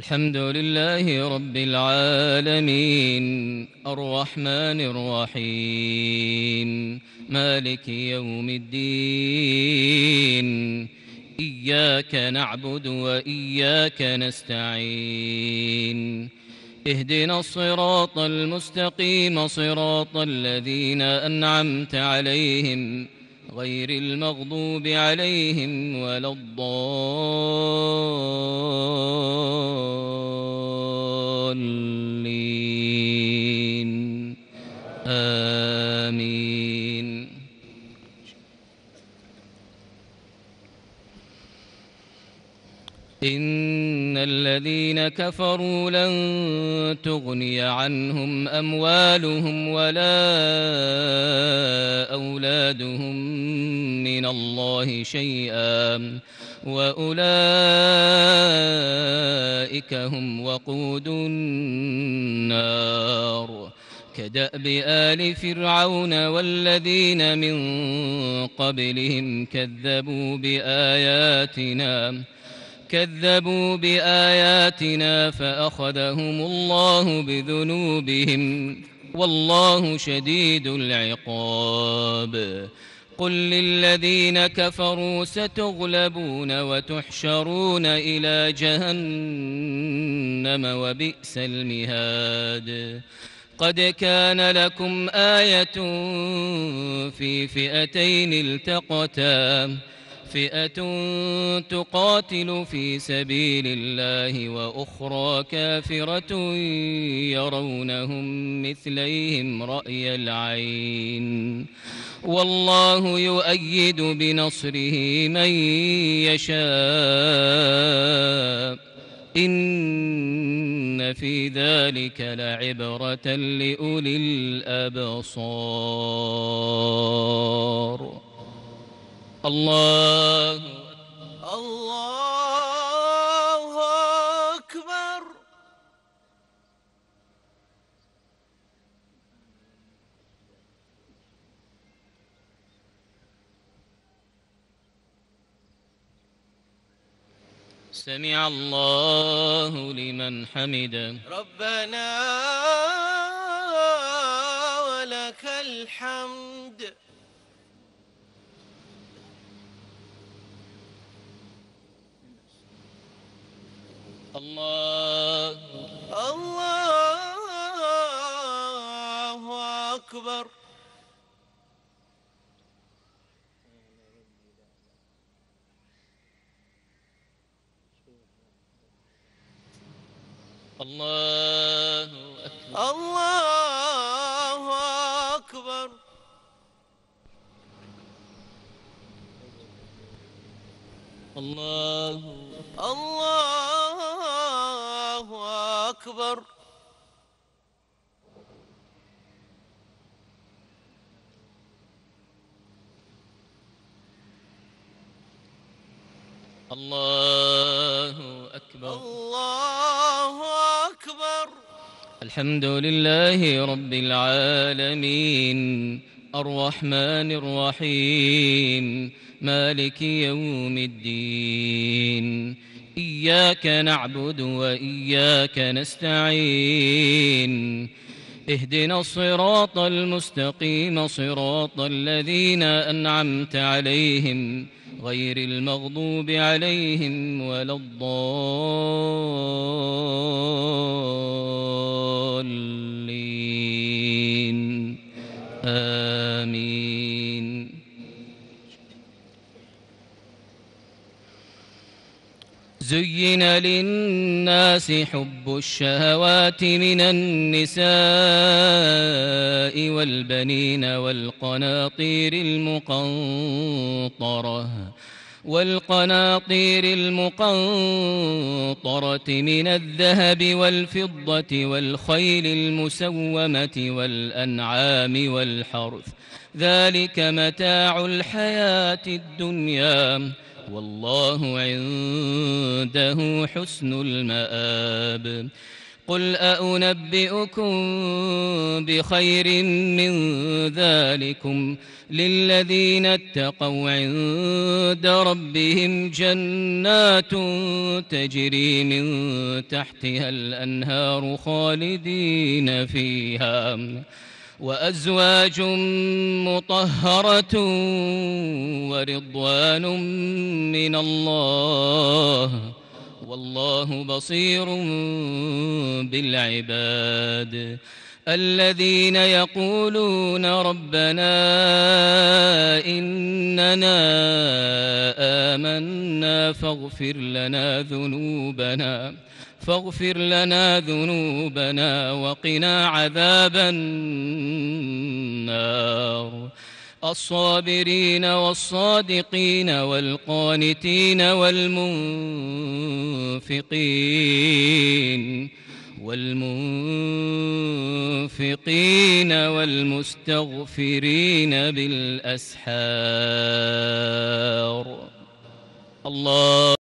الحمد لله رب العالمين الرحمن الرحيم مالك يوم الدين إياك نعبد وإياك نستعين اهدنا الصراط المستقيم صراط الذين أنعمت عليهم غير المغضوب عليهم ولا الضالين آمين. إن الذين كفروا لن تغني عنهم أموالهم ولا أولادهم من الله شيئا وأولئك هم وقود النار كدأب آل فرعون والذين من قبلهم كذبوا بآياتنا فأخذهم الله بذنوبهم والله شديد العقاب. قل للذين كفروا ستغلبون وتحشرون إلى جهنم وبئس المهاد. قد كان لكم آية في فئتين التقتا فئة تقاتل في سبيل الله وأخرى كافرة يرونهم مثليهم رأي العين والله يؤيد بنصره من يشاء إن في ذلك لعبرة لأولي الأبصار. الله أكبر. سمع الله لمن حمده. ربنا ولك الحمد. الله أكبر. الله أكبر. الله أكبر. الله أكبر. الله أكبر. الله أكبر. الحمد لله رب العالمين الرحمن الرحيم مالك يوم الدين إياك نعبد وإياك نستعين اهدنا الصراط المستقيم صراط الذين أنعمت عليهم غير المغضوب عليهم ولا الضالين آمين. زين للناس حب الشهوات من النساء والبنين والقناطير المقنطرة من الذهب والفضة والخيل المسومة والأنعام والحرث ذلك متاع الحياة الدنيا والله عنده حسن المآب. قل أأنبئكم بخير من ذلكم للذين اتقوا عند ربهم جنات تجري من تحتها الأنهار خالدين فيها وأزواج مطهرة ورضوان من الله والله بصير بالعباد الذين يقولون ربنا إننا آمنا فاغفر لنا ذنوبنا وقنا عذاب النار الصابرين والصادقين والقانتين والمنفقين والمستغفرين بالأسحار الله